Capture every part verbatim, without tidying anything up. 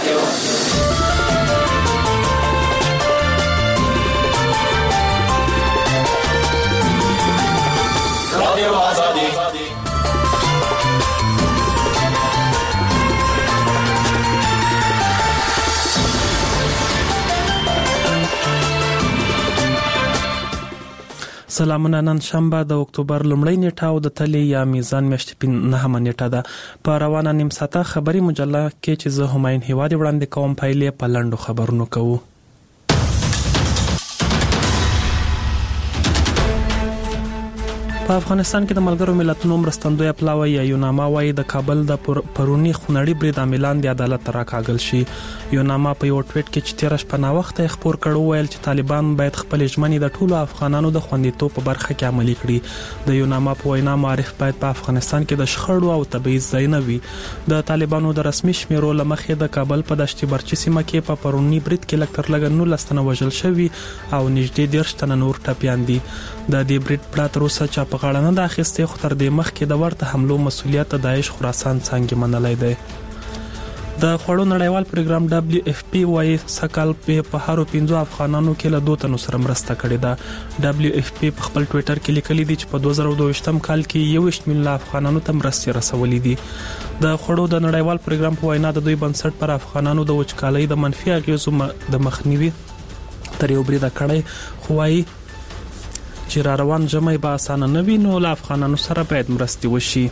سلامونه. نن شنبه د اکتوبر لومړۍ نیټه او د تلې یا میزان میاشتې نهمه نیټه ده. په روانه نیم ساعته خبري مجله کې چې زه هماین هیوادي وړاندې کوم پایلې په لنډو خبرونو کوو. په افغانستان کې د ملګرو ملتونو مرستندوی پلاوی یا یوناما وايي د کابل د پرونی خونړي برید عاملان د عدالت راکاږل شي. یوناما په یو ټویټ کې چې تیر شپه نا وخت خبر کړو ویل چې طالبان باید خپل ژمنې د ټولو افغانانو د خوندیتوب په برخه کې عملي کړي. د یوناما په وینا معرف باید په افغانستان کې د شخړو او تبعیض ځای نه وي. د طالبانو د رسمي شمیرو لمخې د کابل په دشت برچي سیمه کې په پرونی برید کې لکتر لګ نولس تنه وژل شوي او نږدې دیرش تنه نور ټپیان دي. د دې برید پلات روسه چې په غاړه نه د اخیستې خو تر دې مخکې د ورته حملو مسؤلیت داعش خراسان څنګه منلای دی. د خوړو نړیوال پروګرام دبليو اف پی وايي سکهال په هارو پنځو افغانانو کې له دوه تنو سره مرسته کړې ده. دبليو اف پی په خپل ټوئیټر کې لیکلي دي چې په دوه زره دوه کال کې یو ویشت میلیون افغانانو ته مرستې رسولې دي. د خوړو د نړیوال پروګرام په وینا د دوی بنسټ پر افغانانو د وچکالۍ د منفي اغیزو د مخنیوي تر یو بریده کړی خو وايي چې را روان جمعي به اسانه نه وي نو له افغانانو سره باید مرستې وشي.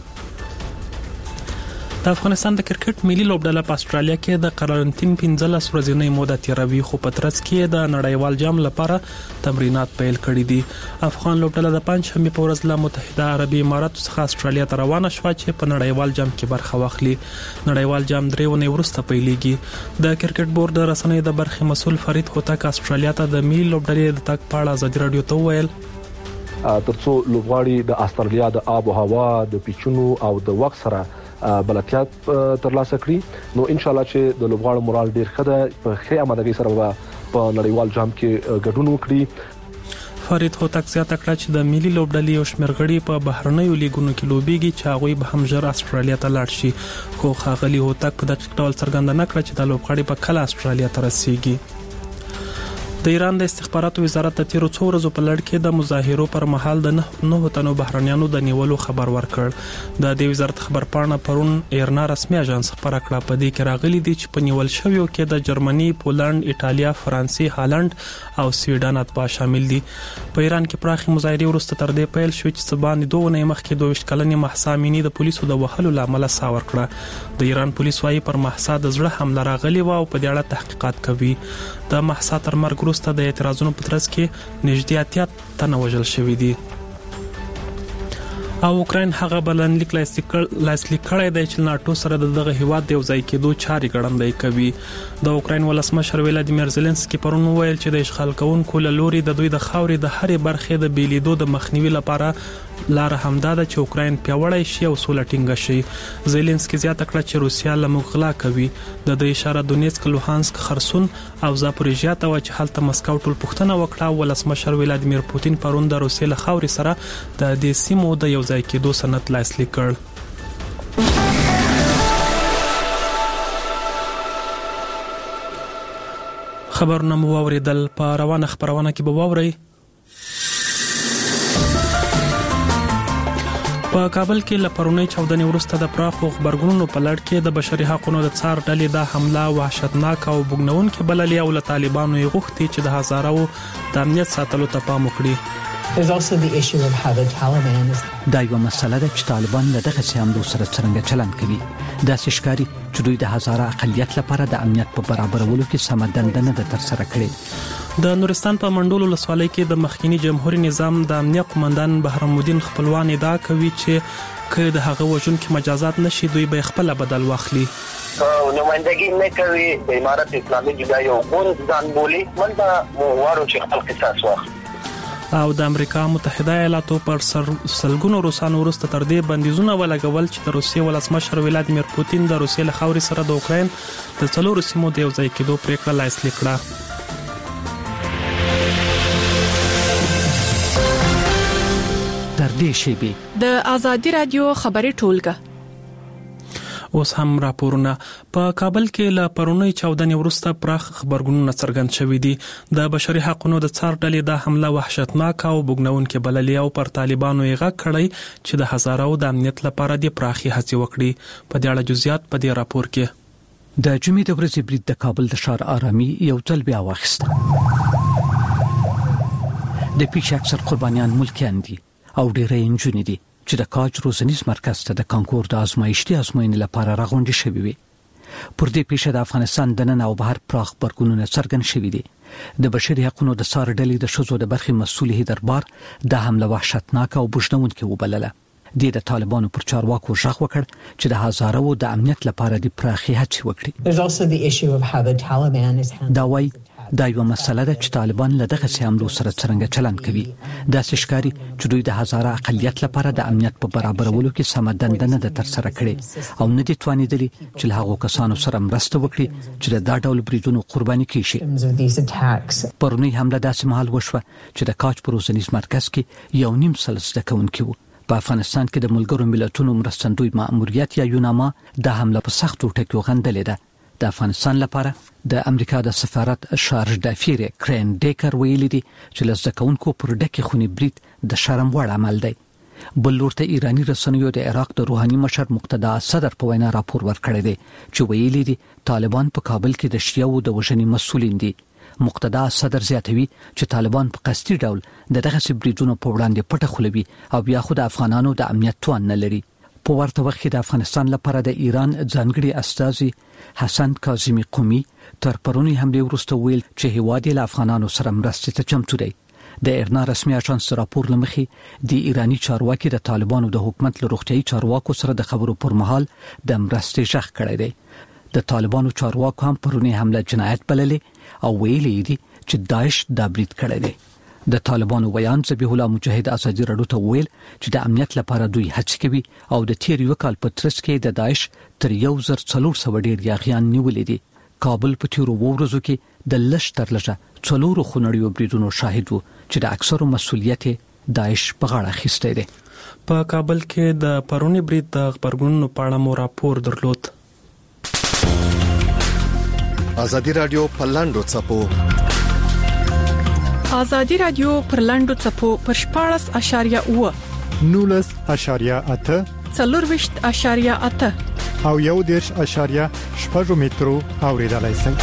د افغانستان د کرکټ ملي لوبډله په استرالیا کې د قرنټین پنځلس ورځې موده تیروي خو په ترڅ کې د نړیوال جام لپاره تمرینات پیل کړي دي. افغان لوبډله د پنځشنبه په ورځ له متحده عربي اماراتو څخه استرالیا ته روانه شوه چې په نړیوال جام کې برخه واخلي. نړیوال جام درې ونې وروسته پیلېږي. د کرکټ بورډ د رسنیو د برخې مسول فرید هوتک استرالیا ته د ملي لوبډلې د تګ په اړه ازادي رادیو ته وویل ترڅو لوبغاړي د استرالیا د آب او هوا د پیچونو او د وخت سره بلدتیا ترلاسه کړي نو ان شاء الله چې د لوبغاړو مورال ډیر ښه ده په ښه آمادګۍ سره په نړیوال جام کې ګډون وکړي. فرید هوتک زیاته کړه چې د ملي لوبډلې یو شمېر غړي په بهرنیو لیګونو کې لوبېږي چې هغوی به هم ژر استرالیا ته لاړ شي خو ښاغلي هوتک په دقیق ډول څرګنده نه کړه چې د لوبغاړي په کله استرالیا ته رسیږي. د ایران د استخباراتو وزارت د تیرو څو ورځو په لړ کې د مظاهرو پر مهال د نه تنو بهرنیانو د نیولو خبر ورکړ. د دې وزارت خبرپاڼه پرون ایرنا رسمي اژانس خبره کړه. په دې کې راغلي دي چې په نیول شویو کې د جرمني، پولند، ایټالیا، فرانسې، هالند او سویډن اتباع شامل دي. په ایران کې پراخي مظاهرې وروسته تر دې پیل شو چې سبان دوه ونې مخکې دوه ویشت کلنې مهسا امینی د پولیسو د وهلو لامل ساور کړه. د ایران پولیس وايي پر مهسا د زړه حمله راغلي و او په دې اړه تحقیقات کوي. د مهسا تر مرګ وروسته د اعتراضونو په ترڅ کې نږدې اتیا تنه وژل شوي دي. او اوکراین هغه بلنلیک لاسلیک کړی دی چې ناتو سره دغه هیواد د یو ځای کېدو چارې ګړندۍ کوي. د اوکراین ولسمشر ولادیمیر زيلنسکي پرون وویل چې د اشغال کوونکو له لوري د دوی د خاورې د هرې برخې د بیلیدو د مخنیوي لپاره لار همدا ده چې اوکراین پیاوړی شي او سوله ټینګه شي. زيلنسکي زیاته کړه چې روسیا له موږ غلا کوي. د دې اشاره دونیتسک، لوهانسک، خرسون او زاپوریژیا ته و چې هلته مسکو ټول پښتنه وکړه. ولسمشر ولادیمیر پوتین پرون د روسیې له خاورې سره د دې سیمو د یو ځای کېدو سند لاسلیک کړ. خبرونه مو واوریدل. په روانه خبرونه کې به واورئ په کابل کې له پرونی چاودنې وروسته د پراخو خبرګونونو په لړ کې د بشري حقوقو د څار ډلې د حمله وحشتناک او بوږنونکې بللې او له طالبانو یې غوښتي چې د هزارو د امنیت ساتلو ته پام وکړي. دا یو مسله ده چې طالبان له دغه سیامدو سره څرنګه چلند کوي. داسې ښکاري چې دوی د هزاره اقلیت لپاره د امنیت په برابرولو کې سمه دنده نه ده ترسره کړې. د نورستان په منډول ولسوالۍ کې د مخکینی جمهوریت نظام د امنیت قومندان بهرام الدین خپلوان ادعا کوي چې که د هغه وژونکو مجازات نشي دوی به خپل بدل واخلي. نمائندګي نه کوي د امارت اسلامي جدای او ګوند ځان بولي منځه مو وارو چې خپل قصاص واخلي. او د امریکا متحده ایالاتو پر سلګونو روسانو وروسته تر دې بندیزونه ولګول چې د روسیې ولسمشر ولادیمیر پوتین د روسیې له خاورې سره د اوکراین د څلورو سیمو د یو ځای کېدو پریکړه لاسلیک کړه. تر دې شیبې د ازادي رادیو خبري ټولګه اوس هم راپورونه په کابل کې له پرونی چودنې وروسته پراخ خبرګونونه څرګند شوي دي. د بشري حقوقو د څار ډلې د حمله وحشتناک او بګنونکې بللې او پر طالبانو یې غږ کړی چې د هزارو د امنیت لپاره د پراخي هڅې وکړي. په دې اړه جزئیات په دې راپور کې. د جمعې د ورځې برید د کابل د ښار آرامي یو ځل بیا واخیسته. د پیښې اکثر قربانیان ملکیان دي او ډېری نجونې دي چې د کاج روزنیز مرکز ته د کانکور د آزمایښتي ازموینې لپاره راغونډې شوې وي. پر دې پیښه د افغانستان دننه او بهر پراخ غبرګونونه څرګند شوي دي. د بشري حقوقو د څار ډلې د ښځو د برخې مسؤل هیدربار د حمله وحشتناک او بوږنونکې وبلله. د طالبانو پر چارواکو ژغ وکړ چې د هزارو د امنیت لپاره د پراخي هڅې وکړي. دا وایي دا یو مسله ده چې طالبان له دغه حملو سره څنګه چلند کوي. دا ښکاري چې دوی د هزاره اقلیت لپاره د امنیت په برابرولو کې سم دنده نه تر سره کړي او نه دي توانیدلي چې له هغو کسانو سره مرسته وکړي چې دا ډول بریدونو قرباني کیږي. پرونی حمله داسې مهال وشوه چې د کاج په روزنیز مرکز کې یو نیم سل زده کوونکي وو. په افغانستان کې د ملګرو ملتونو مرستندوی مأموریت یا یوناما د حمله په سختو ټکیو غندلې ده. د افغانستان لپاره د امریکا د سفارت شارج دافیر کرین ډیکر ویلي دي چې لزده کوونکو پر ډکه خونی برید د شرم وړ عمل دی. بل لورته ایرانی رسنیو د عراق د روحاني مشر مقتدا صدر په وینا راپور ورکړی دی چې ویلي دي طالبان په کابل کې د شیعو د وژنې مسؤلین دي. مقتدا صدر زیاتوي چې طالبان په قصدي ډول د دغه بریدونو په وړاندې پټه خلوي او بیا خو د افغانانو د امنیت توان نه لري. په ورته وخت کې د افغانستان لپاره د ایران ځانګړي استازي حسن کاظمی قومي تر پرونی حمله وروسته ویل چې هیواد له افغانانو سره مرستې ته چمتو دی. د ایرنا رسمي اژانس راپور لمخي د ایرانی چارواکي د طالبانو د حکومت له روغتيایي چارواکو سره د خبرو پر مهال د مرستې ژغ کړی دی. د طالبانو چارواکو هم پرونی حمله جنایت بللې او ویلي دي چې داعش دا برید کړی دی. د طالبانو بیان ذبیح الله مجاهد ازادي رادیو ته ویل چې د امنیت لپاره دوی هڅه کوي او د تیر یو کال په ترڅ کې د داعش تر یو زر څلور سوه ډیر یاغیان نیولې دي. کابل په تیر ورځو کې د لښ تر لږه څلورو خونړیو بریدونو شاهد وو چې د اکثرو مسؤلیت داعش په غاړه اخیستی دی. په کابل کې د پرونی برید د خبرګونونو په اړه مو راپور درلود. ازادي رادیو په لاندو چپو ازادي رادیو پر لاندو چپو پر شپاړس اشاریه اوه نولس اشاریه اته څلورویشت اشاریه اته او یو دیرش اشاریه شپږ مترو اوریدلای شئ.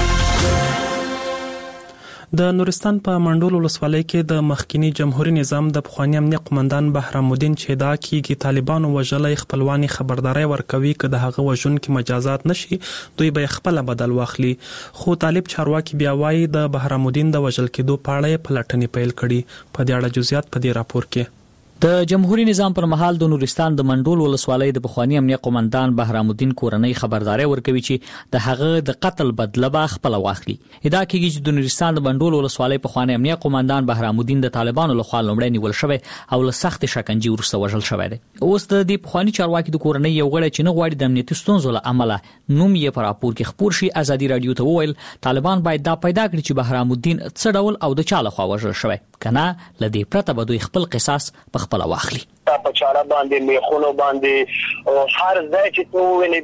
د نورستان په منډول ولسوالۍ کې د مخکینی جمهوریت نظام د پخوانی امنیت قومندان بهرام الدین چې دا کیږي طالبانو وژلای خپلوانی خبرداري ورکوي چې د هغه وژن کې مجازات نشي دوی به خپل بدل واخلي. خو طالب چارواکي بیا وایي د بهرام الدین د وژل کېدو په اړه پلټنې پیل کړي. په دې اړه جزئیات په دې راپور کې. د جمهوریت نظام پر مهال د نورستان د منډول ولسوالۍ د بخوانی امنیت قومندان بهرام الدین کورنۍ خبرداري ورکوي چې د هغه د قتل بدله به خپل واخلي. ادا کیږي چې د نورستان د منډول ولسوالۍ بخوانی امنیت قومندان بهرام الدین د طالبانو له خوا لومړی نیول شوی او له سخت شکنجې وروسته وژل شوی دی. اوس د دې بخوانی چارواکي د کورنۍ یو غړی چې نه غواړي د امنیتي ستونزو له امله نوم یې پر راپور کې خپور شي ازادي رادیو ته وویل طالبان باید دا پیدا کړي چې بهرام الدین څه ډول او د چا له خوا وژل شوی کنه لدې پرته به دوی خپل قصاص په خپل واخلي. په چاره باندې میخونو باندې او هر ځای چې نو ونی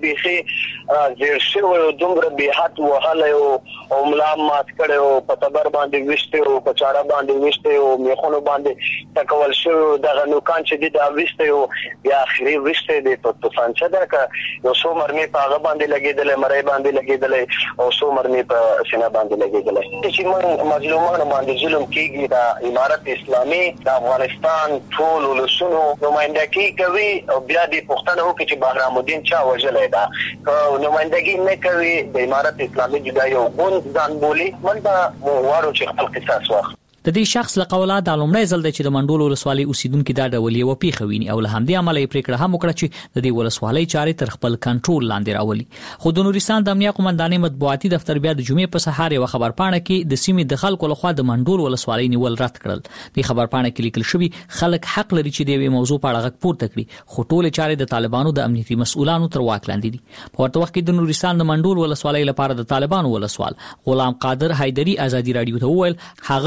بيخي زیر شو او دومره به حد وهله او ملام مات کړو په تبر باندې وشته او په چاره باندې وشته او میخونو باندې تکول شو دغه نو کان چې د وشته او بیا اخري وشته د په طوفان څخه دا یو څو مرمي په هغه باندې لګیدل مړی باندې لګیدل او څو مرمي په سینه باندې لګیدل چې موږ مظلومانو باندې ظلم کیږي د امارت اسلامي د افغانستان ټول ولسونو نمائندګي کوي او بیا د پښتنو کې چې بهرام الدین چا وژلای دا نمائندګي نه کوي د امارت اسلامي جدا یو ګوند ځان بولی منځه وارو چې خپل قصاص واخلي. د دې شخص له قوله د لومړی ځل د چې د منډول ولسوالۍ اوسیدونکو دا ډول یو پیښه ویني او له همدې عمله یې پریکړه هم وکړه چې د دې ولسوالۍ چارې تر خپل کنټرول لاندې راولي. خو د نورستان د امنیت قومندانۍ مطبوعاتي دفتر بیا د جمعې په سهار یو خبرپاڼه کې د سیمې د خلکو لخوا د منډول ولسوالۍ نیول رد کړل. د خبرپاڼه کې لیکل شوی خلک حق لري چې د یوې موضوع په اړه غږ پورته کړي خو ټول چارې د طالبانو د امنیتي مسؤلانو تر واک لاندې دي. په ورته وخت کې د نورستان د منډول ولسوالۍ لپاره د طالبانو ولسوال غلام قادر حیدری ازادي رادیو ته وویل هغه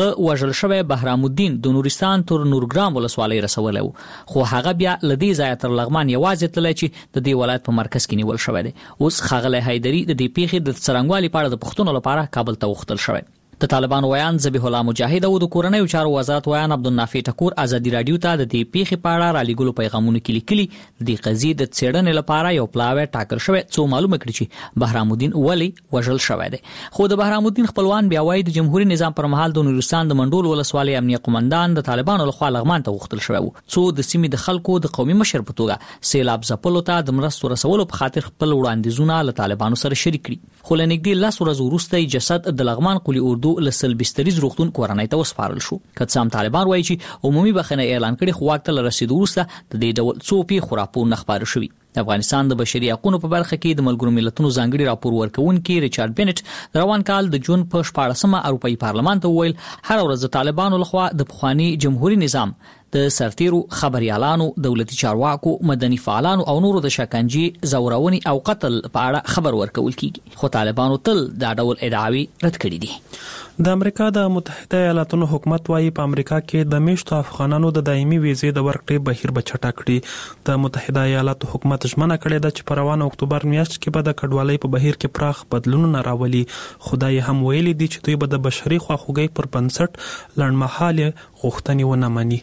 وژل شوی بهرام الدین د نورستان تر نورګرام ولسوالۍ رسولی خو هغه بیا له دې ځایه تر لغمان یوازې تللی چې د دې ولایت په مرکز کې نیول شوی دی. اوس ښاغلی حیدري د دې پیښې د څرنګوالي په اړه د پوښتنو لپاره کابل ته وختل شوی. د طالبانو ویان ذبیح الله مجاهد او د کورنیو چارو وزارت ویان عبدالنافع ټکور ازادي راډیو ته د دې پیښې په اړه رالیږلو پیغامونو کې لیکلي د دې قضیې د څېړنې لپاره یو پلاوی ټاکل شوی څو معلومه کړي چې بهرام الدین ولې وژل شوی دی. خو د بهرام الدین خپلوان بیا وایي د جمهوریت نظام پر مهال د نورستان د منډول ولسوالۍ امنیه قومندان د طالبانو لخوا لغمان ته وختل شوی و څو د سیمې د خلکو د قومي مشر په توګه سیلاب ځپلو ته د مرستو رسولو په خاطر خپل وړاندیزونه له طالبانو سره شریک کړي. خو له نږدې لس ورځو وروسته جسد د لغمان قلي اردو له سلبستري روغتون کورنۍ ته وسپارل شو. که څه هم طالبان وایي چې عمومي بخښنه اعلان کړي خو واک ته له رسیدو وروسته د دې ډول څو پیښو راپورونه خپاره شوي. د افغانستان د بشري حقوقو په برخه کې د ملګرو ملتونو ځانګړي راپور ورکوونکي ریچارډ بینټ د روان کال د جون په شپاړسمه اروپایي پارلمان ته وویل هر ورځ د طالبانو لخوا د پخواني جمهوریت نظام د سرتیرو خبريالانو دولتي چارواکو مدني فعالانو او نورو د شکنجې زورونې او قتل په اړه خبر ورکول کیږي خو طالبانو تل دا ډول ادعاوې رد کړې دي. د امریکا د متحده ایالاتونو حکومت وايي په امریکا کې د میشتو افغانانو د دایمي ویزې د ورکړې بهیر به چټک کړي. د متحده ایالاتو حکومت ژمنه کړې ده چې په روانه اکتوبر میاشت کې به د کډوالۍ په بهیر کې پراخ بدلونونه راولي. خدای هم ویلي دي چې دوی به د بشري خواخوږۍ پر بنسټ لړمحاله غوښتنې ونه مني.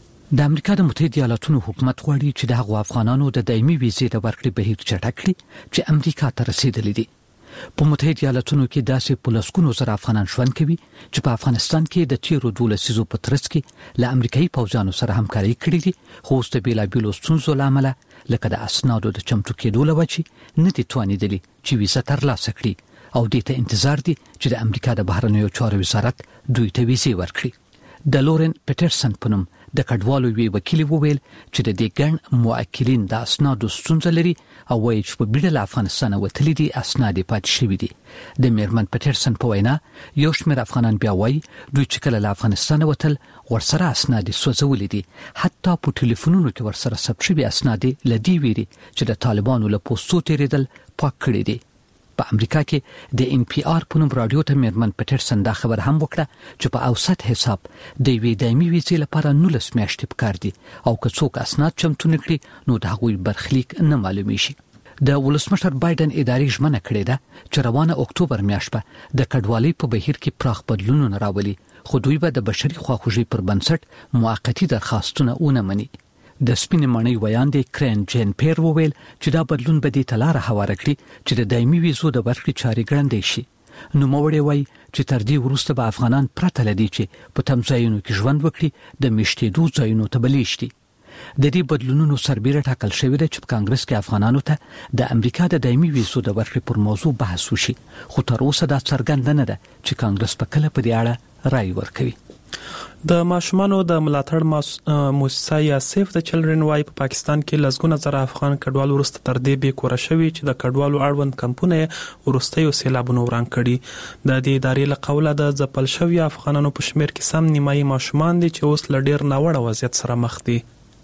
د امریکا د متحده ایالاتونو حکومت غواړي چې د هغو افغانانو د دایمي ویزې د ورکړې بهیر چټک کړي چې امریکا ته رسیدلي دي. په متحده ایالاتونو کې داسې په لسګونو زره افغانان ژوند کوي چې په افغانستان کې د تیرو دولس لسیزو په ترڅ کې له امریکایي پوځیانو سره همکاري کړې دي خو اوس د بېلابېلو ستونزو له امله لکه د اسنادو د چمتو کېدو له وجې نه دي توانېدلي چې ویزه ترلاسه کړي او دې ته انتظار دي چې د امریکا د بهرنیو چارو وزارت دوی ته ویزې ورکړي. د لورن پیټرسن په نوم د کډوالو وی وکیل وویل چې د دې ګڼ موکلین د اسنادو ستونزه لري او وایي چې په بیړه له افغانستانه وتلي دي اسناد پاتې شوي دي. د میرمن پیټرسن په وینا یو شمېر افغانان بیا وایي دوی چې کله له افغانستانه وتل ورسره اسناد سوځولي دي حتی په ټلیفونونو کې ورسره ثبت شوي اسناد له دې ویري چې د طالبانو له پوسټو تیریدل پاک کړي دي. په امریکا کې د ان پی آر په نوم رادیو ته میرمن پیټرسن دا خبر هم وکړه چې په اوسط حساب د یوې دایمي ویزې لپاره نولس میاشتې پکار دي او که څوک اسناد چمتو نه کړي نو د هغوی برخلیک نه معلومیږي. د ولسمشر بایدن ادارې ژمنه کړې ده چې روانه اکتوبر میاشت به د کډوالۍ په بهیر کې پراخ بدلونونه راولي خو دوی به د بشري خواخوږۍ پر بنسټ موقتي درخواستونه ونه مني. د سپینې ماڼۍ ویاندې کرین جین پیر وویل چې دا بدلون به دې ته لاره هواره کړي چې د دایمي ویزو د ورکړې چارې ګړندۍ شي. نوموړی وایي چې تر دې وروسته به افغانان پرته له دې چې په تم ځایونو کې ژوند وکړي د میشتېدو ځایونو ته به لیږدي. د دې بدلونونو سربیره ټاکل شوې ده چې په کانګرس کې افغانانو ته د امریکا د دایمي ویزو د ورکړې پر موضوع بحث وشي خو تر اوسه دا څرګنده نه ده چې کانګرس په کله په دې اړه رائے ورکوي. د ماشومانو د ملاتړ مؤسسه یا سیف د چلډرن وايي په پاکستان کې لسګونه زره افغان کډوال ورسته تر دې به کور شوي چې د کډوالو اړوند کمپونه ورستیو سیلابونو وران کړي. د دې ادارې له قوله د ځپل شوي افغانانو په شمیر کې سم نیمایي ماشومان دي چې اوس له ډیر ناوړه وضعیت سره مخ دي.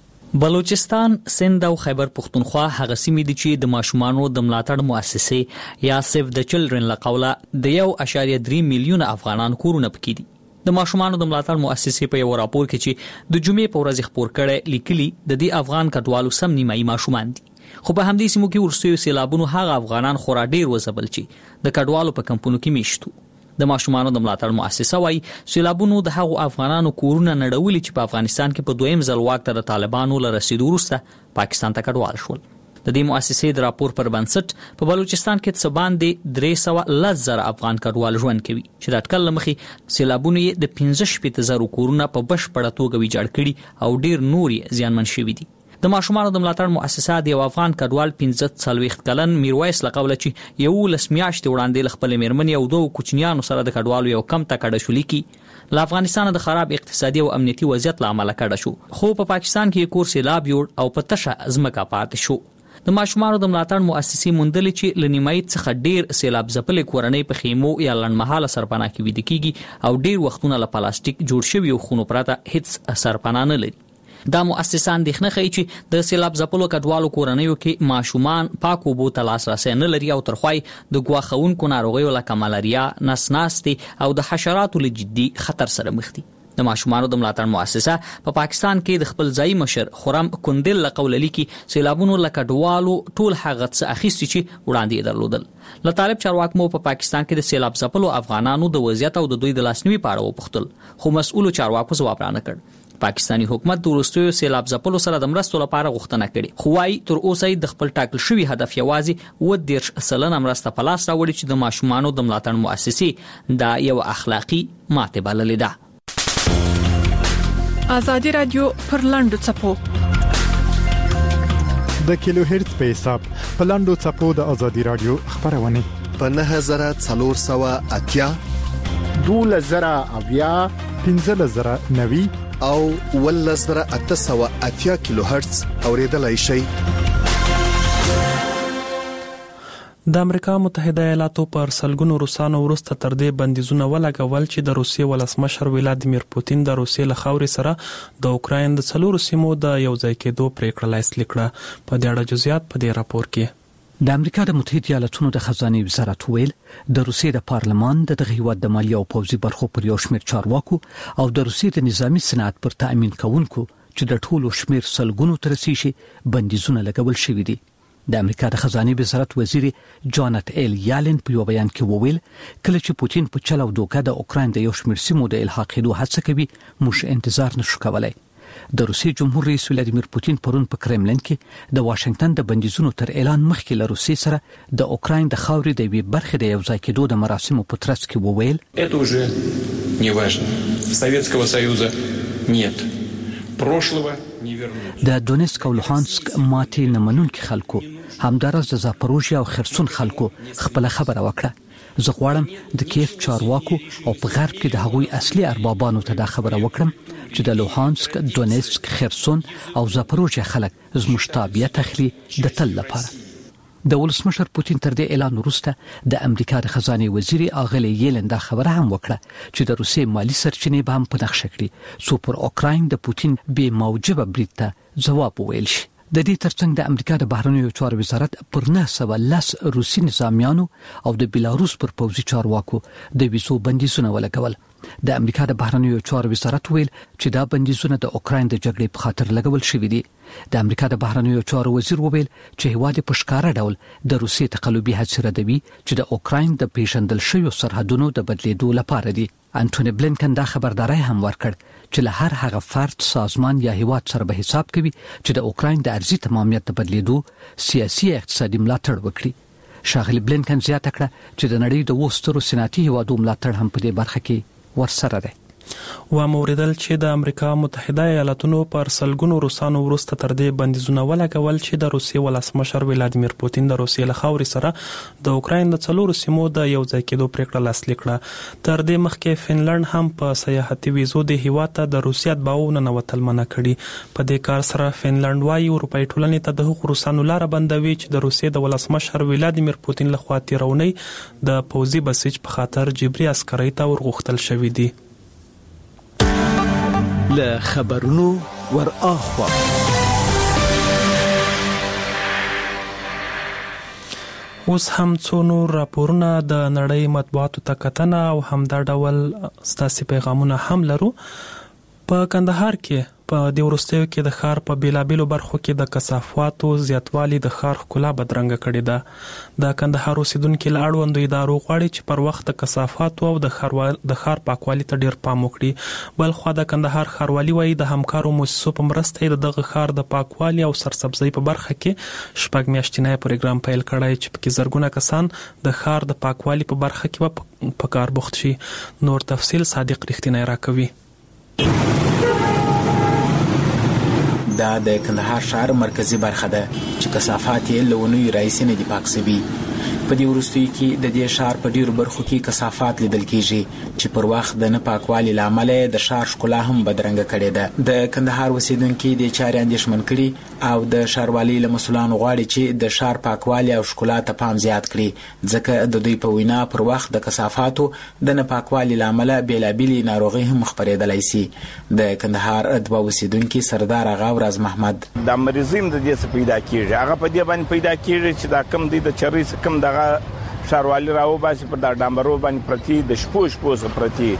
بلوچستان، سند او خیبر پختونخوا هغه سیمې دي چې د ماشومانو د ملاتړ مؤسسې یا سیف د چلډرن له قوله د یو اشاریه درې میلیونه افغانان کورونه پکې دي. د ماشومانو د ملاتړ مؤسسې په یو راپور کې چې د جمعې په ورځ خپور کړي لیکلي د دې افغان کډوالو سم نیمایي ماشومان دي خو په همدې سیمو کې ورستیو سیلابونو هغه افغانان خورا ډیر وځبل چې د کډوالو په کمپونو کې میشتو. د ماشومانو د ملاتړ مؤسسه وايي سیلابونو د هغو افغانانو کورونه نړولي چې په افغانستان کې په دویم ځل واک ته د طالبانو له رسیدو وروسته پاکستان ته کډوال شول. د دې مؤسسې د راپور پر بنسټ په بلوچستان کې څه باندې درې سوه لس زره افغان کډوال ژوند کوي چې د اټکل له مخې سیلابونو یې د پنځه شپېته زره کورونه په بشپړه توګه ویجاړ کړي او ډیر نور یې زیانمن شوي دي. د ماشومانو د ملاتړ مؤسسه د یو افغان کډوال پنځه څلوېښت کلن میرویس له قوله چې یولس میاشتې وړاندې له خپلې مېرمنې او دوو کوچنیانو سره د کډوالو یو کم ته کډه شو لیکي له افغانستان د خراب اقتصادي او امنیتي وضعیت له امله کډه شو خو په پاکستان کې کور سیلاب جوړ او په تشه ځمکه پاتې شو. د ماشومانو د ملاتړ مؤسسې موندلې چې له نیمایي څخه ډیر سیلاب ځپلې کورنۍ په خیمو یا لنډمهاله سرپناه کې ویده کیږي او ډیر وختونه له پلاستیک جوړ شوي خونو پرته هیڅ سرپناه نه لري. دا مؤسسه اندېښنه ښیي چې د سیلاب ځپلو کډوالو کورنیو کې ماشومان پاکو اوبو ته لاسرسی نه لري او ترخوای د ګواښونکو ناروغیو لکه ملاریا، نس ناستې او د حشراتو له جدي خطر سره مخ دي. د ماشومانو د ملاتړ مؤسسه په پا پاکستان کې د خپل ځای مشر خرم کندل لقول لیکي سیلابونو لکه ډوالو ټول هغه څه اخیستي چې وړاندې درلودل. له طالب چارواکو په پا پاکستان کې د سیلاب ځپلو افغانانو د وضعیت او د دوی د لاسنیوي په اړه وپوښتل، خو مسؤل چارواکو ځواب رانه کړ. پاکستانی حکومت د وروستیو سیلاب ځپلو سره د مرستو لپاره غوښتنه کړې، خو وايي تر اوسه د خپل ټاکل شوی هدف یوازې اووه دېرش سلنه مرسته په لاس راوړي چې د ماشومانو د ملاتړ مؤسسې دا یو اخلاقی ماتې بللې ده. ازادي رادیو پر لاندو چپو د کیلو هرتز په حساب په لاندو چپو د ازادي رادیو خبرونه په نه هزار څلور سوه اتیا دوله زره اویا پنځه زره نوي او ول زره اته سوه اتیا کیلو هرتز اوریدلای شي. د امریکا متحده ایالاتو پر سلګونو روسانو وروسته تر دې بندیزونه ولګول چې د روسیې ولسمشر ولادیمیر پوتین د روسیې له خاورې سره د اوکراین د څلورو سیمو د یوځای کېدو پریکړه لاسلیک کړه. په دې اړه جزئیات په دې راپور کې. د امریکا د متحده ایالاتونو د خزانه وزارت ویل د روسیې د پارلمان د دغه هیواد د مالیه او پوځي برخو پر یو شمېر چارواکو او د روسیې د نظامی صنعت پر تأمین کوونکو چې د ټولو شمېر سلګونو تر رسیدي بندیزونه لګول شوې دي. د امریکا د خزانه وزارت وزیر جانت ایل یالن په یو بیان کې وویل کله چې پوتین په چل او دوکه د اوکراین د یو شمېر سیمو د الحاقېدو هڅه کوي موږ انتظار نشو کولای. د روسیې جمهور رئیس ولادیمیر پوتین پرون په کرملین کې د واشنگټن د بندیزونو تر اعلان مخکې له روسیې سره د اوکراین د خاورې د یوې برخې د یوځای کېدو د مراسمو په ترڅ کې وویل это уже не важно. Советского Союза нет. прошлого не вернуть. د دونیسک او لوهانسک ماتې نمنونکو خلکو همدارس د زاپروژیا او خرسون خلکو خپل خبره وکړه. زه غواړم د کیف چارواکو او په غرب کې د هغوی اصلي اربابانو ته دا خبره وکړم چې د لوهانسک، دونیسک، خرسون او زاپروژیا خلک زموږ تابعیت اخلي د تل لپاره. د ولسمشر پوتین تر دې اعلان وروسته د امریکا د خزانه وزیر اغلی یلن دا خبره هم وکړه چې د روسیې مالی سرچینې به هم په نښه کړي څو پر اوکراین د پوتین بې موجبه برید ته ځواب وویل شي. د دې ترڅنګ د امریکا د بهرنیو چارو وزارت پر نه سوه لس روسي نظامیانو او د بیلاروس پر پوځي چارواکو د ویزو بندیزونه ولګول. د امریکا د بهرنیو چارو وزارت ویل چې دا بندیزونه د اوکراین د جګړې په خاطر لګول شوي دي. د امریکا د بهرنیو چارو وزیر وویل چې هیواد په ښکاره ډول د روسیې تقلبي هڅې ردوي چې د اوکراین د پیژندل شویو سرحدونو د بدلیدو لپاره دي. انټونی بلینکن دا خبرداري هم ورکړ چې له هر هغه فرد، سازمان یا هیواد سره به حساب کوي چې د اوکراین د ارضي تمامیت د بدلیدو سیاسي اقتصادي ملاتړ وکړي. ښاغلي بلینکن زیاته کړه چې د نړۍ د وسترو صنعتي هیوادو ملاتړ هم په دې برخه کې ورسره دی. و موریدل چې د امریکا متحده ایالاتونو پر سلګونو روسانو وروسته تر دې بندیزونه ولګول چې د روسیې ولسمشر ولادیمیر پوتین د روسیې له خاورې سره د اوکراین د څلورو سیمو د یوځای کېدو پریکړه لاسلیک کړه. تر دې مخکې فنلند هم په سیاحتي ویزو د هیواد ته د روسیې اتباعو ننوتل منع کړي. په دې کار سره فنلند وايي اروپایي ټولنې ته د هغو روسانو لاره بندوي چې د روسیې د ولسمشر ولادیمیر پوتین لخوا تیرونی د پوځي بسیج په خاطر جبري عسکرۍ ته ورغښتل شوی دي. له خبرونو ور اخوا اوس هم څو نور راپورونه د نړۍ مطبوعاتو ته کتنه او همدا ډول ستاسو پیغامونه هم لرو. په کندهار کې په د ورستیو کې د ښار په بیلابیلو برخو کې د کثافاتو زیاتوالی د ښار ښکلا بدرنګه کړې ده. د کندهار اوسیدونکو له اړوندو ادارو غواړي چې پر وخت د کثافاتو او د ښار د ښار پاکوالي ته ډیر پام وکړي. بل خو د کندهار ښاروالي وايي د همکارو مؤسسو په مرسته د دغه ښار د پاکوالي او سرسبزۍ په برخه کې شپږ میاشتنی پروګرام پیل کړی چې پکې زرګونه کسان د ښار د پاکوالي په برخه کې په کار بوخت شي. نور تفصیل صادق رښتینی راکوي. دا د کندهار ښار مرکزی برخه ده چې کثافات یې له ونیو راهیسې نه دي پاک شوي. په دې وروستیو کې د دې ښار په ډیرو برخو کې کثافات لیدل کېږي چې پر وخت د نه پاکوالي له امله د ښار ښکلا هم بدرنګه کړې ده. د کندهار اوسیدونکي دې چارې اندېښمن کړي او د ښاروالۍ له مسؤلانو غواړي چې د ښار پاکوالي او ښکلا ته پام زیات کړي ځکه د دوی په وینا پر وخت د کثافاتو د نه پاکوالي له امله بېلابېلې ناروغۍ هم خپرېدلی شي. د کندهار دوه اوسیدونکي سردار اغا ورځ محمد د مریضیم د دې څه پیدا کېږي هغه په دې باندې پیدا کېږي چې دا کم دی د چرۍ څه کم دغه ښاروالي راوباسي پر دا ډامبرو باندې پرتې د شپو شپو څخه پرتې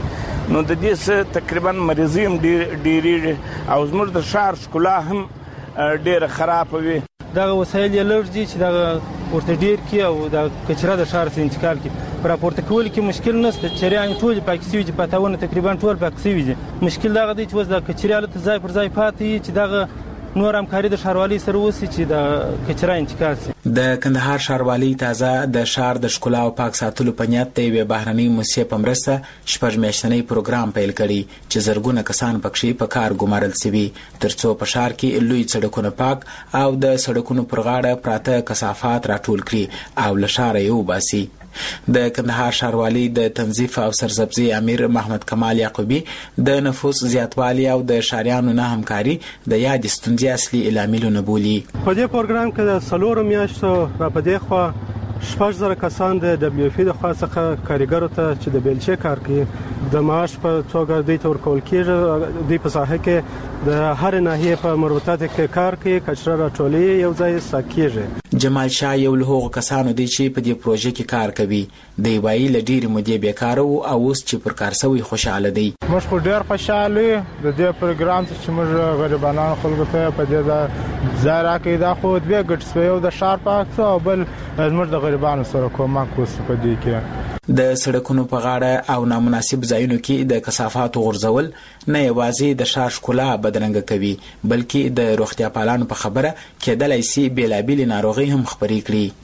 نو د دې څه تقریبا مریضي هم ډېرېږي او زموږ د ښار ښکلا هم ډېره خرابه وي. دغه وسایل یې لږ دي چې دغه ورته ډېر کړي او د کچره د ښار څخه انتقال کړي. په راپورته کولو کې مشکل نشته، چریانې ټولې پاکې شوي دي، پټاونه تقریبا ټول پاک شوي دي. مشکل دغه دی چې اوس د کچرې هلته ځای پر ځای پاتې وي چې دغه نور همکاري د ښاروالۍ سره وشي چې د کچره انتقال شي. د کندهار ښاروالۍ تازه د ښار د ښکلا او پاک ساتلو په نیت د یوې بهرنۍ موسسې په مرسته شپږ میاشتنی پروګرام پیل کړی چې زرګونه کسان پکښې په کار ګمارل شوي تر څو په ښار کې لوی سړکونه پاک او د سړکونو پر غاړه پراته کثافات راټول کړي او له ښاره یې وباسي. د کندهار ښاروالۍ د تنظیف او سرسبزي امیر محمد کمال یعقوبی د نفوس زیاتوالی او د ښاریانو نه همکاري د یادې ستونزې اصلي لاملونه بولي. په دې پروګرام کې د څلورو میاشتو را په دې خوا شپږ زره کسان د دبلیو اف د خوا څخه کارګرو ته چې د بیلچې کار کوي د معاش په توګه دوی ته ورکول کېږي. دوی په ساحه کې د هر ناحیې په مربوطاتو کې کار کوي، کچره راټولوي، یو ځای ساک کېږي. جمال شاه یو له هغو کسانو دی چې په دې پروژه کې کار کوي. دی وایي له ډېرې مودې بیکاره وو او اوس چې پر کار سوی خوشحاله دی. موږ خو ډېر خوشحاله یو د دې پروګرام څخه چې موږ غریبانو خلکو ته په دې ځای راکوي. دا خو دوې ګټې شوې، یو د ښار پاک او بل زموږ د غریبانو سره کومک وشي په دې کې. د سړکونو په غاړه او نامناسب ځایونو کې د کثافاتو غورځول نه یوازې د ښار ښکلا بدرنګه کوي بلکې د روغتیا پالانو په خبره کېدلی سي بېلابېلې ناروغۍ هم خپرې کړي.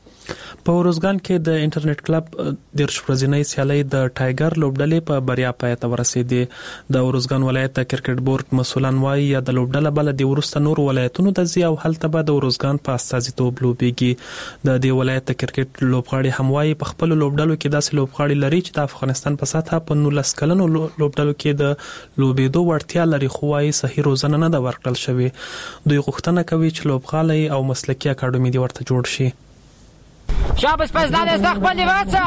په ورزګان کې د انټرنیټ کلب د ورځنۍ سیالۍ د ټایګر لوبډلې په بریا پای ته ورسېدې. د ورزګان ولایت کرکټ بورډ مسولان وایي یا د لوبډله بل د ورسته نور ولایتونو د زی او هلته به د ورزګان په استازیتوب لوبېږي. د دې ولایت کرکټ لوبغاړي هم وایي په خپل لوبډلو کې داسې لوبغاړي لري چې د افغانستان په سطحه په نولس کلنو لوبډلو کې د لوبېدو وړتیا لري، خو وایي صحیح روزنه نه ده ورکړل شوې. دوی غوښتنه کوي چې لوبغاړي او مسلکي اکاډمي دې ورته جوړ شي. شاباس پس داده از دخل لیواتسا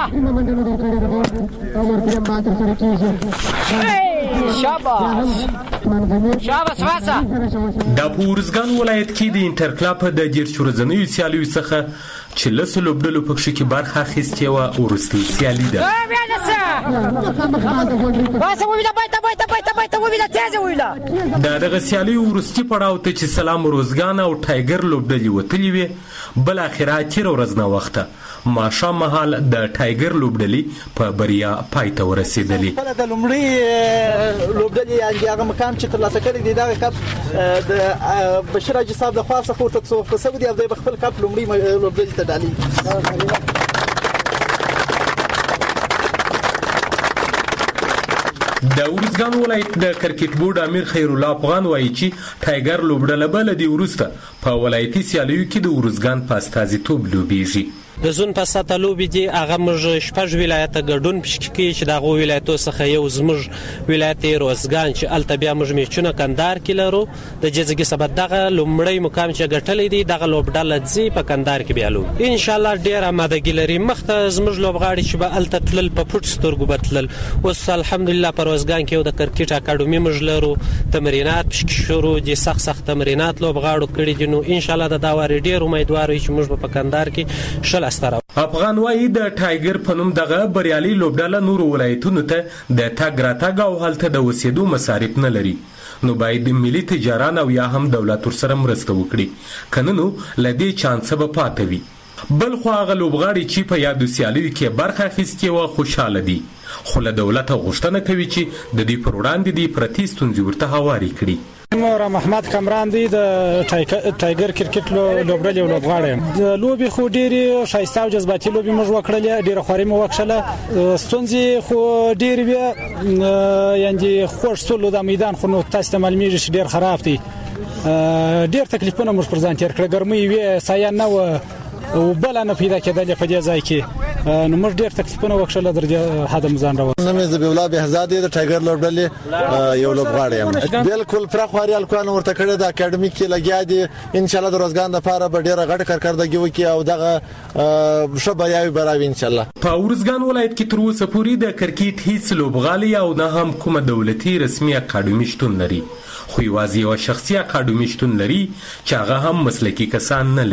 شاباس شاباس واسا. دا په ورزګان ولایت کې د انټر کلب د دېرش ورځنیو سیالیو څخه چې لسو لوبډلو پکښې کې برخه اخیستې وه وروستۍ سیالي ده. د دغه سیالیو وروستي پړاو ته چې سلام ورزګان او ټایګر لوبډلې وتلې وې بالاخره تېره ورځ ناوخته ماښام مهال د ټایګر لوبډلې په بریا پای ته ورسېدلې. د لومړۍ لوبډلې یعنې هغه مقام چې ترلاسه کړی دی دغه کپ د بشیر حاجي صاحب د خوا څخه ورته څوک شوی دی او دوی به خپل کپ لومړۍ لوبډلې ته ډالي. د ورزګان ولایت د کرکټ بورډ امیر خیر الله افغان وایي چې ټایګر لوبډله به له دې وروسته په ولایتي سیالیو کې د ورزګان په استازیتوب لوبېږي. د زون په سطحه لوبې دي هغه موږ شپږ ولایته ګډون پکې کوي چې د هغو ولایتو څخه یو زموږ ولایت روزګان چې هلته بیا موږ میچونه کندهار کې لرو. د جزګي سبب دغه لومړی مقام چې ګټلی دی دغه لوبډله ځي په کندهار کې بیا لوبي. انشاءالله ډېره آمادګي لري. مخته زموږ لوبغاړي چې به هلته تلل په پټ سترګو به تلل. اوس الحمدلله په روزګان کې یو د کرکټ اکاډمي موږ لرو، تمرینات پکې شروع دي، سخت سخت تمرینات لوبغاړو کړي دي. نو انشاءالله د دا وارې ډېر امیدوار یو چې موږ به په کندهار کې شل استره. افغان وایي د ټایګر په نوم دغه بریالي لوبډله نورو ولایتونو ته د تګ راتګ او هلته د اوسېدو مصارف نه لري، نو باید ملي تجاران او یا هم دولت ورسره مرسته وکړي، که نه نو له دې چانسه به پاته وي. بل خو هغه لوبغاړي چې په یادو سیالیو کې برخه اخیستې وه خوشحاله دي، خو له دولته غوښتنه کوي چې د دوی پر وړاندې دې پرتې ستونزې ورته هوارې کړي. مورا محمد کمران دی د ټایګر کرکټ لوبډلې یو لوبغاړی یم. د لوبې خو ډېرې ښایسته او جذباتي لوبې موږ وکړلې، ډېره خواري مو وکښله. ستونزې خو ډېرې وې، یعنې خوږ سولو د میدان خو نو تاسو ته معلومېږي چې ډېر خراب دی. ډېر تکلیفونه موږ پر ځان تېر کړه، ګرمۍ وې، سایه نه وه او بله نه پیدا کېدلې په دې ځای کې. نو موږ ډېر تکلیفونه وکښله تر دې حده مو ځان راوړ. نوم یې ذبیح الله بهزاد دی، د ټایګر لوبډلې یو لوبغاړی یم. بالکل پوره خواري هلکانو ورته کړې ده، اکاډمي کې لګیا دي. انشاءالله د روزګان دپاره به ډېره غټه کارکردګي وکړي او دغه ښه بریاوې به راوي انشاءالله. په ورزګان ولایت کې تر اوسه پورې د کرکټ هیڅ لوبغالی او نه هم کومه دولتي رسمي اکاډمي شتون لري، خو یوازې یوه شخصي اکاډمي شتون لري چې هغه هم مسلکي کسان نه لري.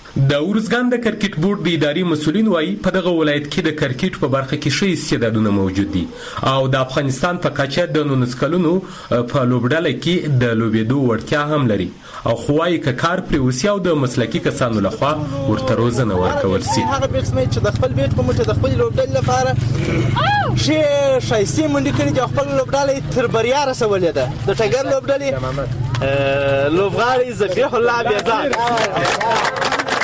د ورزګان د کرکټ بورډ د اداري مسولین وایي په دغه ولایت کې د کرکټ په برخه کې ښه استعدادونه موجود دي او د افغانستان په کچه د نولس کلونو په لوبډله کې د لوبېدو وړتیا هم لري او خو وايي که کار پرې وسي او د مسلکي کسانو لخوا ورته روزنه ورکول سي. هغه بیټسمن چې د خپل بیټ په مټ د خپل لوبډلې لپاره ښې ښایستې منډې کړي چې خپل لوبډله تر بریا رسولې ده. د ټایګر لوبډلې لوبغاړی ذبیح الله بیزاد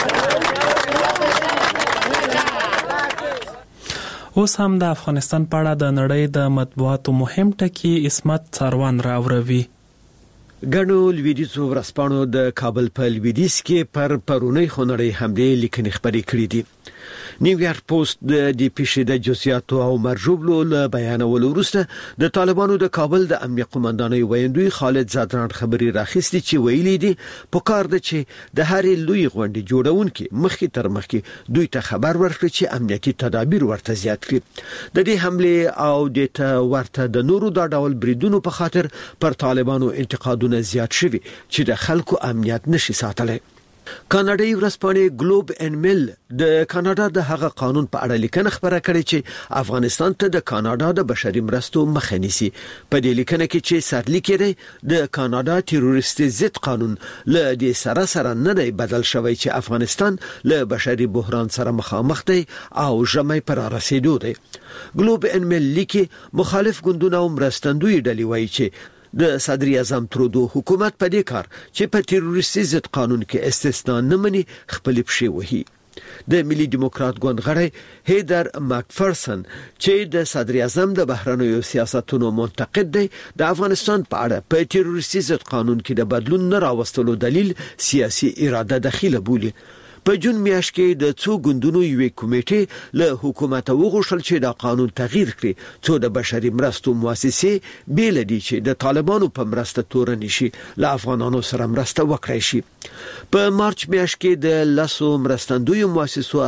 اوس هم د افغانستان په اړه د نړۍ د مطبوعاتو مهم ټکی عصمت څاروان راوروي. ګڼو لویدیځو ورځپاڼو د کابل په لویدیځ کې پر پرونی خونړۍ حملې لیکنې خبرې کړې دي. نیویارک پوسټ د دې پیښې د جزئیاتو او مرجوبلو له بیانولو وروسته د طالبانو د کابل د امنیت قومندانۍ ویندوی خالد زادران خبري راخستي چې ویلي دي په کار د چې د هرې لوی غونډې جوړونکو مخکې تر مخکې دوی ته خبر ورکړي چې امنیتي تدابیر ورته زیات کړي. د دې حمله او د ته ورته د نورو د ډول بریدونو په خاطر پر طالبانو انتقادونه زیات شوي چې د خلکو امنیت نشي ساتلای. کاناډایي ورځپاڼې ګلوب ان میل د کاناډا د هغه قانون په اړه لیکنه خبره کړې چې افغانستان ته د کاناډا د بشري مرستو مخه نیسي. په دې لیکنه کې چې سرلیک یې د کاناډا تروریستي ضد قانون له دې سره سره نه دی بدل شوی چې افغانستان له بشري بحران سره مخامخ دی او ژمي پر رسیدو دی. ګلوب ان میل لیکي مخالف ګوندونه او مرستندوی ډلې وایي چې د صدر اعظم ترودو حکومت په دې کار چې په تروریستي ضد قانون کې استثنا نه مني خپل پښې وهي. د ملي ډیموکرات ګوند غړی هیدر ماکفرسن چې د صدر اعظم د بهرنیو سیاستونو منتقد دی د افغانستان په اړه په تروریستي ضد قانون کې د بدلون نه راوستلو دلیل سیاسي اراده دخیله بولي. په جون میاشت کې د څو ګوندونو یوې کمیټې له حکومت وغوښتل چې دا قانون تغییر کړي څو د بشري مرستو مؤسسې بیل دي چې د طالبانو په مرسته تورن شي له افغانانو سره مرسته وکړي شي. په مارچ میاشت کې د لاسو مرستندوی مؤسسو